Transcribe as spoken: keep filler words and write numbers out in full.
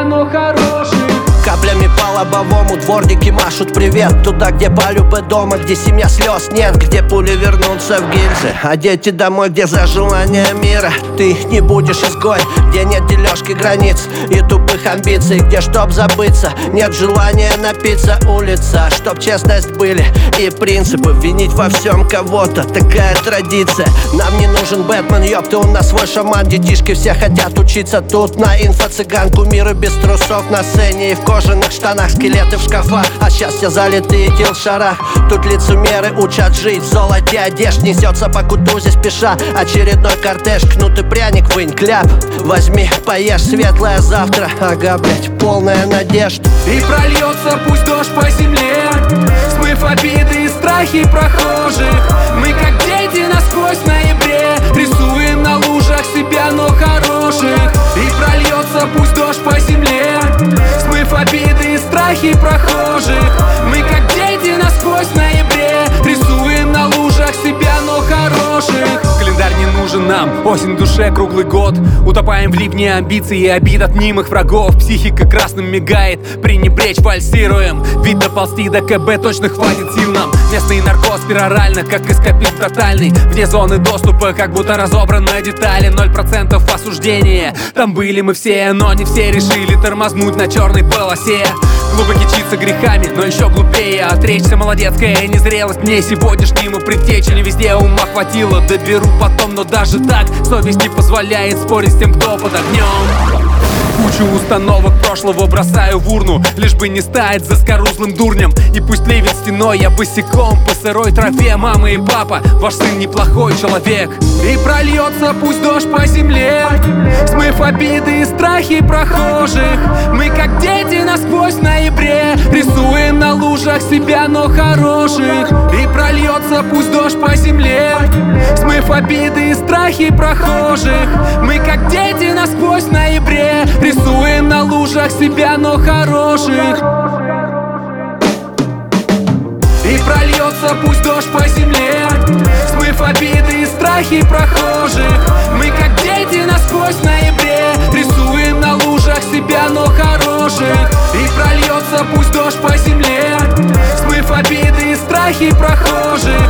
но хороших. Каплями по лобовому дворники машут привет. Туда, где полюбы дома, где семья слез нет, где пули вернутся в гильзы, а дети домой, где за желание мира ты их не будешь изгой, где нет дележки границ и тупых амбиций, где, чтоб забыться, нет желания напиться. Улица, чтоб честность были и принципы. Винить во всем кого-то, такая традиция. Нам не нужен Бэтмен, ёпта, у нас свой шаман. Детишки все хотят учиться тут на инфо-цыганку. Миры без трусов на сцене и в кожаных штанах, скелеты в шкафах, а счастье залитые килшарах. Тут лицемеры учат жить в золоте одежд. Несется по кутузе спеша очередной кортеж. Кнут и пряник вынь, кляп, возьми, поешь. Светлое завтра, ага, блять, полная надежд. И прольется пусть дождь по земле, смыв обиды и страхи прохожих. Мы как дети насквозь в ноябре рисуем на лужах себя, но хороших. И прольется пусть дождь по земле, смыв обиды и страхи прохожих. Мы как дети насквозь в ноябре рисуем на лужах себя, но хороших. Календарь не нужен нам, осень в душе круглый год. Утопаем в ливне амбиций и обид от мнимых врагов. Психика красным мигает, пренебречь вальсируем. Ведь доползти до КБ точно хватит сил нам. Местный наркоз перорально, как эскапизм тотальный. Вне зоны доступа, как будто разобраны детали. Ноль процентов осуждения. Там были мы все, но не все решили тормознуть на черной полосе. Глупо кичиться грехами, но еще глупее отречься. Молодецкая незрелость мне сегодняшнему предтечи. Не везде ума хватило, доберу потом. Но даже так совесть не позволяет спорить с тем, кто под огнем. Кучу установок прошлого бросаю в урну, лишь бы не стать заскорузлым дурнем. И пусть ливень стеной, я босиком по сырой траве. Мама и папа, ваш сын неплохой человек. И прольется пусть дождь по земле, смыв обиды и страхи прохожих. Мы как дети насквозь в ноябре рисуем на лужах себя, но хороших. И прольется пусть дождь по земле, смыв обиды и страхи прохожих. Мы как дети насквозь в ноябре рисуем на лужах себя, но хороших. И прольется пусть дождь по земле, смыв обиды и страхи прохожих. Мы как дети насквозь в ноябре рисуем на лужах себя, но хороших. И прольется пусть дождь по земле, смыв обиды и страхи прохожих.